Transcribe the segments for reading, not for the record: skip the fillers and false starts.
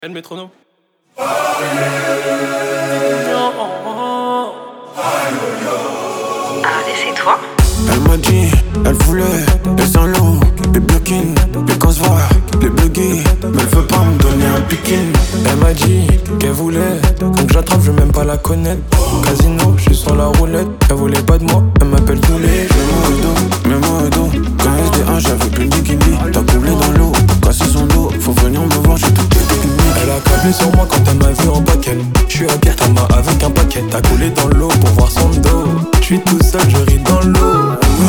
Et le métronome. Allez, c'est toi. Elle m'a dit, elle voulait les enlots, les bloquines, les cosvoirs, les buggy. Mais elle veut pas me donner un piquin. Elle m'a dit qu'elle voulait, donc j'attrape, je veux même pas la connaître. Casino, je suis sur la roulette. Elle voulait pas de moi, elle m'appelle tous les jours. Mets-moi au dos, quand SD1 j'avais plus de bikini. T'as coulé dans l'eau, casser son dos. Faut venir me voir, j'ai toutes les techniques. Elle a câblé sur moi quand elle m'a vu en paquet. J'suis à Guertama avec un paquet. T'as coulé dans l'eau pour voir son dos. J'suis tout seul, je ris dans l'eau.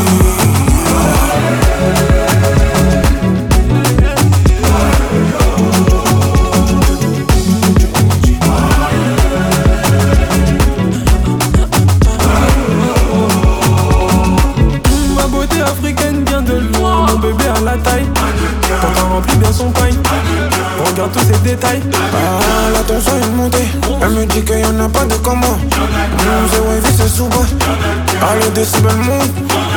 Ma beauté africaine vient de loin. Mon bébé a la taille, pourtant remplit bien son pain. Regarde tous ces détails. Ah, la tension est montée. Elle me dit qu'il y en a pas de comme moi. C'est wavy, c'est sous bas. Ah, le décibel monte.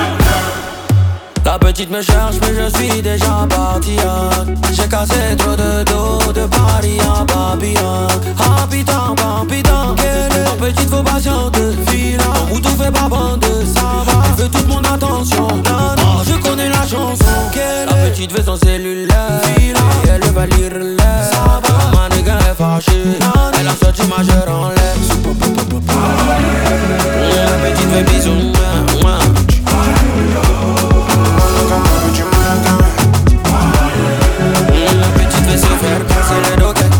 La petite me cherche mais je suis déjà parti. J'ai cassé trop de dos de Paris à Papillon. Habitant, palpitant. La petite faut patienter. Mon bouton fait pas bande, ça va. Elle veut toute mon attention. Oh, je connais la chanson. La petite veut son cellulaire. Et elle va lire l'air. Ma nigga est fâchée. Elle a sorti ma gère en l'air. La petite veut bisous. La petite veut se faire casser les doquettes.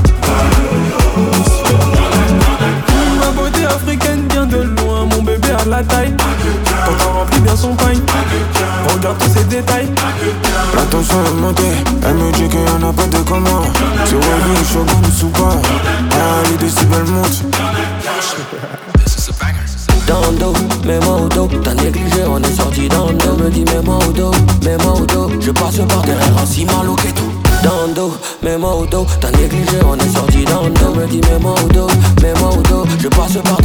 Ma beauté africaine vient de loin. Mon bébé a la taille, pourtant remplit bien son pain. Regarde tous ces détails. La tension est montée. Elle me dit qu'il y en a pas de comme moi. C'est wavy, shogun sous pas. Ah, les décibels montent. Dans le dos, mets-moi au dos. T'as négligé, on est sorti dans le dos. Me dis mets-moi au dos, mets-moi au dos. Je passe par derrière en ciment au ghetto. Dans le dos, mets-moi au dos. T'as négligé, on est sorti dans le dos. Me dis mets-moi au dos, mets-moi au dos. Je passe par